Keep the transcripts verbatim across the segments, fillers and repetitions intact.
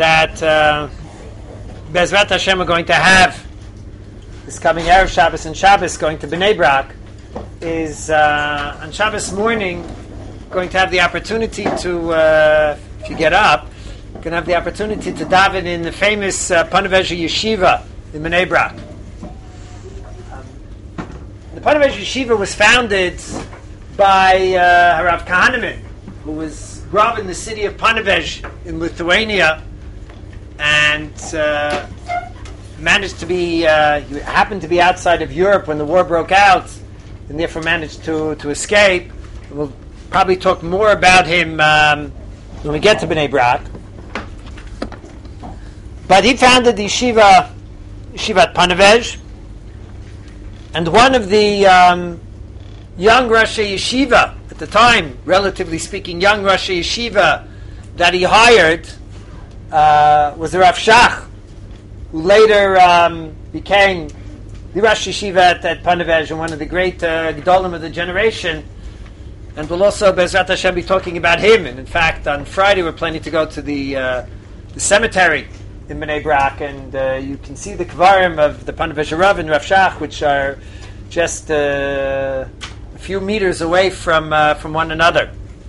that uh, Bezrat Hashem are going to have this coming Erev Shabbos and Shabbos going to Bnei Brak is uh, on Shabbos morning going to have the opportunity to, uh, if you get up, you're going to have the opportunity to daven in the famous uh, Panovesha Yeshiva in Bnei Brak. Um, the Panovesha Yeshiva was founded by uh, Harav Kahaneman, who was brought in the city of Panovesha in Lithuania, and uh, managed to be, uh, he happened to be outside of Europe when the war broke out, and therefore managed to, to escape. We'll probably talk more about him um, when we get to Bnei Brak. But he founded the yeshiva, Yeshivat Panovesha, and one of the um, young Rashi Yeshiva, at the time, relatively speaking, young Rashi Yeshiva that he hired uh, was the Rav Shach, who later um, became the Rosh Yeshiva at, at Panovesha and one of the great uh, Gedolim of the generation. And we'll also, Bezrat Hashem, be talking about him. And in fact, on Friday we're planning to go to the, uh, the cemetery in Bnei Brak, and uh, you can see the Kvarim of the Panovesha Rav and Rav Shach, which are just uh, a few meters away from uh, from one another.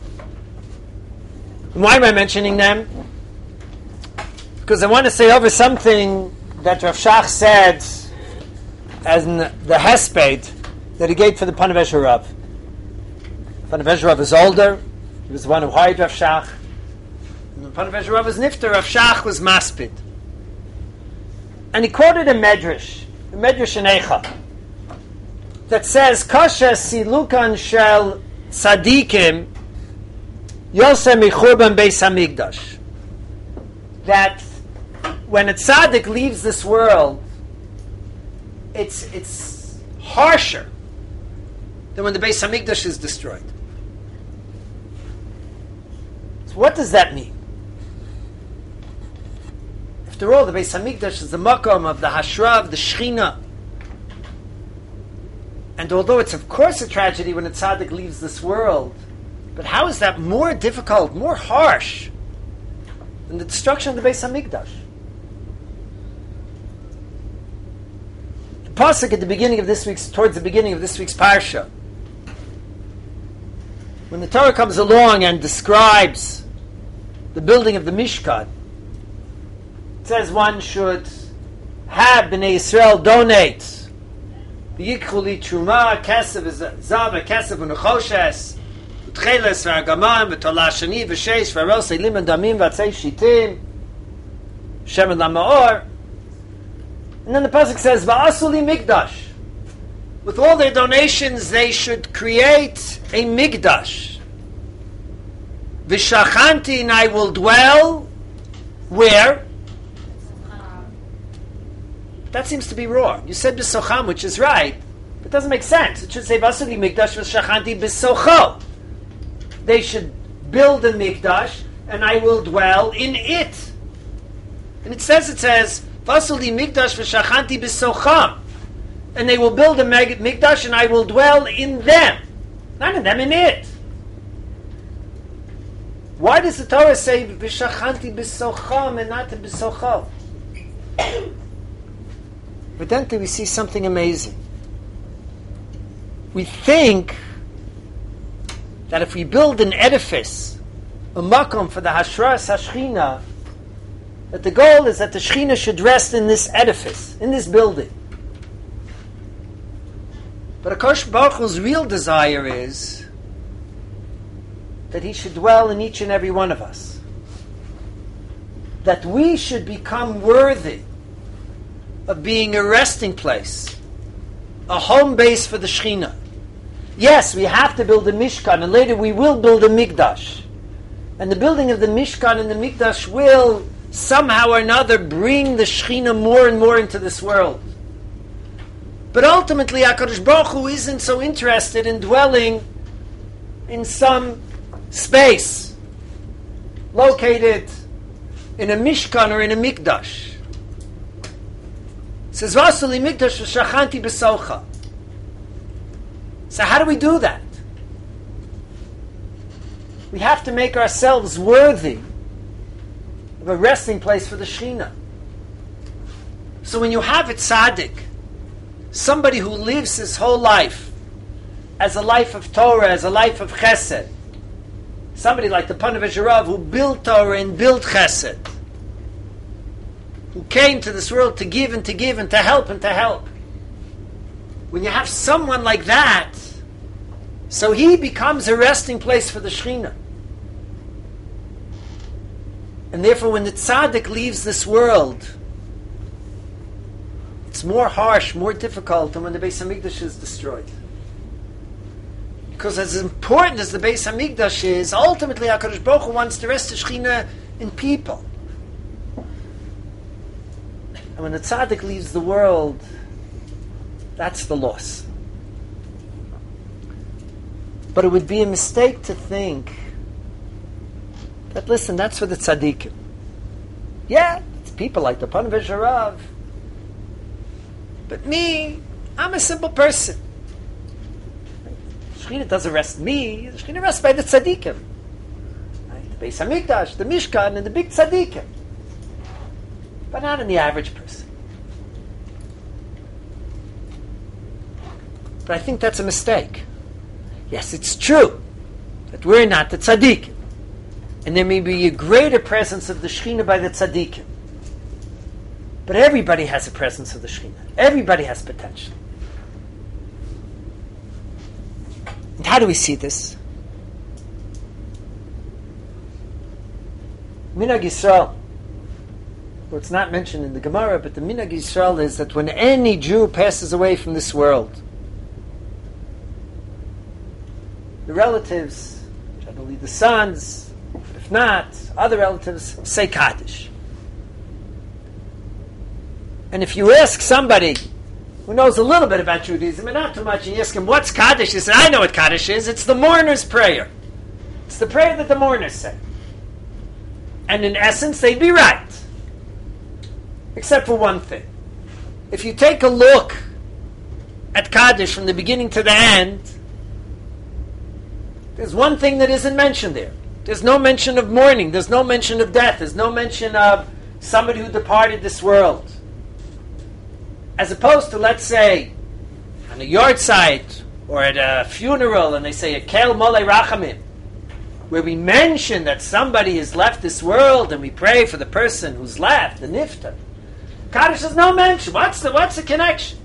And why am I mentioning them? Because I want to say over something that Rav Shach said as in the, the Hesped that he gave for the Panovesha Rav. Panovesha Rav is older. He was the one who hired Rav Shach. And when Panovesha Rav was nifter, Rav Shach was maspid. And he quoted a medrash, a medrash in Eicha, that says, Kasha silukan shel tzadikim yosem michurban beis hamikdash. That when a tzaddik leaves this world, it's it's harsher than when the Beis Hamikdash is destroyed. So what does that mean? After all, the Beis Hamikdash is the makom of the hashra of the Shechina. And although it's of course a tragedy when a tzaddik leaves this world, but how is that more difficult, more harsh than the destruction of the Beis Hamikdash? The pasuk at the beginning of this week's, towards the beginning of this week's parsha, when the Torah comes along and describes the building of the Mishkan, it says one should have Bnei Yisrael donate v'yikchu truma kesef zav kesef u'nechoshes v'tcheles v'argaman v'tola shani v'sheish v'aros elim and damim v'atzei shitim shemen lamaor. And then the pasuk says v'asuli mikdash. With all their donations, they should create a mikdash. V'shachanti, and I will dwell where? That seems to be wrong. You said b'socham, which is right, but it doesn't make sense. It should say v'asuli mikdash v'shachanti b'socho. They should build a mikdash, and I will dwell in it. And it says, it says v'asuli mikdash v'shachanti b'socham. And they will build a mikdash, and I will dwell in them. Not in them, in it. Why does the Torah say v'shachanti b'socham and not b'socho? But then we see something amazing. We think that if we build an edifice, a makom for the hashras hashchina, that the goal is that the Shechina should rest in this edifice, in this building. But HaKadosh Baruch Hu's real desire is that He should dwell in each and every one of us. That we should become worthy of being a resting place, a home base for the Shechina. Yes, we have to build a Mishkan, and later we will build a Mikdash. And the building of the Mishkan and the Mikdash will somehow or another bring the Shechina more and more into this world. But ultimately, HaKadosh Baruch Hu isn't so interested in dwelling in some space located in a Mishkan or in a Mikdash. It says, Vasuli Mikdash v'shachanti b'socha. So how do we do that? We have to make ourselves worthy of a resting place for the Shekhinah. So when you have a tzaddik, somebody who lives his whole life as a life of Torah, as a life of Chesed, somebody like the Panovich Rav who built Torah and built Chesed, who came to this world to give and to give and to help and to help. When you have someone like that, so he becomes a resting place for the Shekhinah. And therefore when the tzaddik leaves this world, it's more harsh, more difficult than when the Beis Hamikdash is destroyed. Because as important as the Beis Hamikdash is, ultimately HaKadosh Baruch Hu wants to rest the Shekhinah in people. And when the tzaddik leaves the world, that's the loss. But it would be a mistake to think that, listen, that's for the tzaddikim. Yeah, it's people like the Panovich Rav. But me, I'm a simple person. Shekhinah doesn't rest me. The Shekhinah rests by the tzaddikim. Right? The Beis Hamikdash, the Mishkan, and the big tzaddikim. But not in the average person. But I think that's a mistake. Yes, it's true that we're not the tzaddikim. And there may be a greater presence of the Shekhinah by the tzaddikim. But everybody has a presence of the Shekhinah. Everybody has potential. And how do we see this? Minhag Yisrael. Well, it's not mentioned in the Gemara, but the Minhag Yisrael is that when any Jew passes away from this world, the relatives, generally the sons, but if not, other relatives, say Kaddish. And if you ask somebody who knows a little bit about Judaism, and not too much, and you ask him, what's Kaddish? He said, I know what Kaddish is. It's the mourner's prayer. It's the prayer that the mourners say. And in essence, they'd be right. Except for one thing. If you take a look at Kaddish from the beginning to the end, there's one thing that isn't mentioned there. There's no mention of mourning. There's no mention of death. There's no mention of somebody who departed this world. As opposed to, let's say, on a yard site or at a funeral, and they say a Kel Molei Rachamim, where we mention that somebody has left this world, and we pray for the person who's left, the nifta. Kaddish has no mention. What's the what's the connection?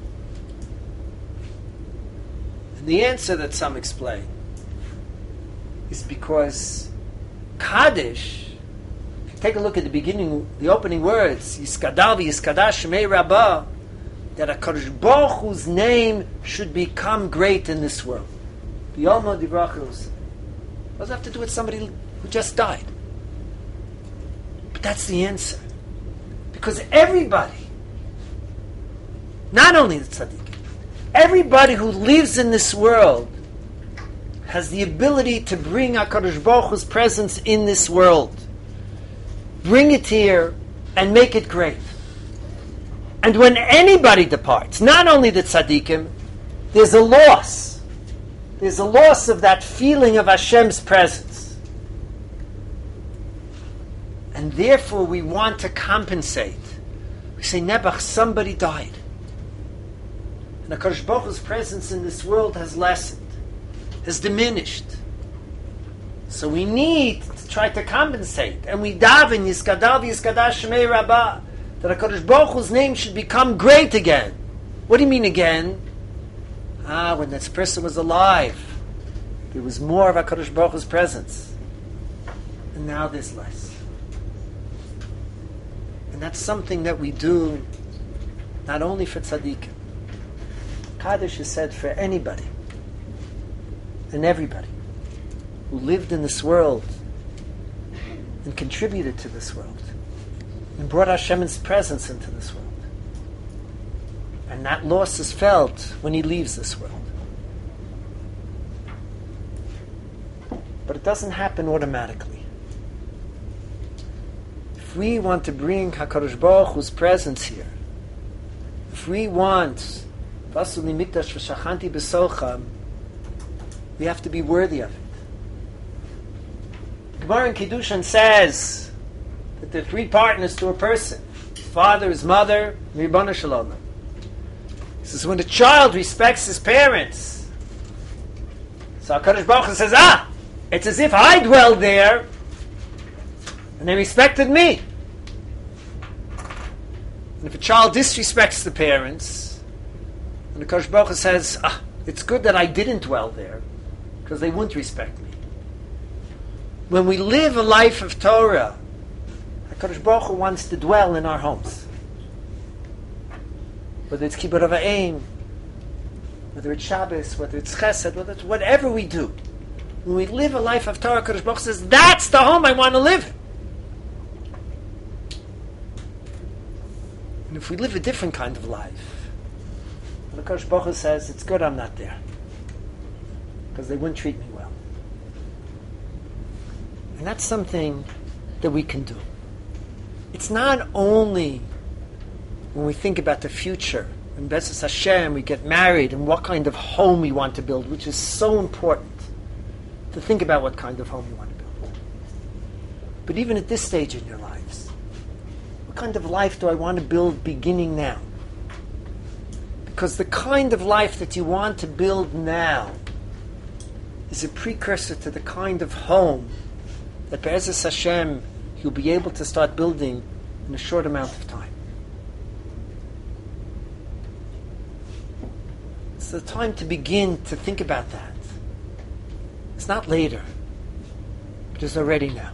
And the answer that some explain is because Kaddish, if you take a look at the beginning, the opening words, Yiskadal v'Yiskadash Shemei Rabbah, that HaKadosh Baruch Hu's name should become great in this world. B'yoma divrachos. What does it have to do with somebody who just died? But that's the answer. Because everybody, not only the tzaddik, everybody who lives in this world has the ability to bring HaKadosh Baruch Hu's presence in this world. Bring it here and make it great. And when anybody departs, not only the tzaddikim, there's a loss. There's a loss of that feeling of Hashem's presence. And therefore we want to compensate. We say, Nebuch, somebody died. And HaKadosh Baruch Hu's presence in this world has lessened, has diminished. So we need to try to compensate. And we daven, Yiskadav, Yiskadash Shemei Rabbah, that HaKadosh Baruch Hu's name should become great again. What do you mean again? Ah, when this person was alive, there was more of HaKadosh Baruch Hu's presence. And now there's less. And that's something that we do not only for tzaddikim. Kaddish is said for anybody and everybody who lived in this world and contributed to this world and brought Hashem's presence into this world. And that loss is felt when he leaves this world. But it doesn't happen automatically. If we want to bring HaKadosh Baruch Hu's presence here, if we want Vasuli Mikdash v'Shachanti B'Socham, we have to be worthy of it. Gemara in Kiddushin says that there are three partners to a person: his father, his mother, Ribbon Shalom. He says when a child respects his parents, so HaKadosh Baruch Hu says, ah, it's as if I dwelled there, and they respected me. And if a child disrespects the parents, and the HaKadosh Baruch Hu says, ah, it's good that I didn't dwell there, because they wouldn't respect me. When we live a life of Torah, HaKadosh Baruch Hu wants to dwell in our homes. Whether it's Kibbutz of Ha'im, whether it's Shabbos, whether it's Chesed, whether it's whatever we do. When we live a life of Torah, HaKadosh Baruch Hu says, that's the home I want to live in. And if we live a different kind of life, the HaKadosh Baruch Hu says, it's good I'm not there, because they wouldn't treat me well. And that's something that we can do. It's not only when we think about the future, when B'ezras Hashem, we get married, and what kind of home we want to build, which is so important, to think about what kind of home you want to build. But even at this stage in your lives, what kind of life do I want to build beginning now? Because the kind of life that you want to build now is a precursor to the kind of home that B'ezras Hashem you'll be able to start building in a short amount of time. It's the time to begin to think about that. It's not later. It is already now.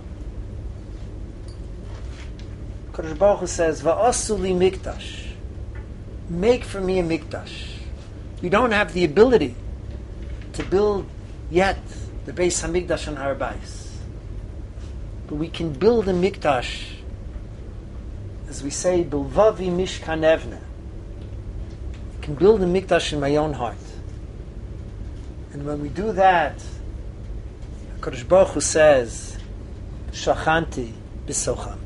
Kadosh Baruch Hu says, "Va'asu li mikdash." Make for me a mikdash. We don't have the ability to build yet the Beis Hamikdash on Har Bayis. But we can build a mikdash, as we say, Bilvavi Mishkan Evne. We can build a mikdash in my own heart. And when we do that, HaKadosh Baruch Hu says, Shachanti b'socham.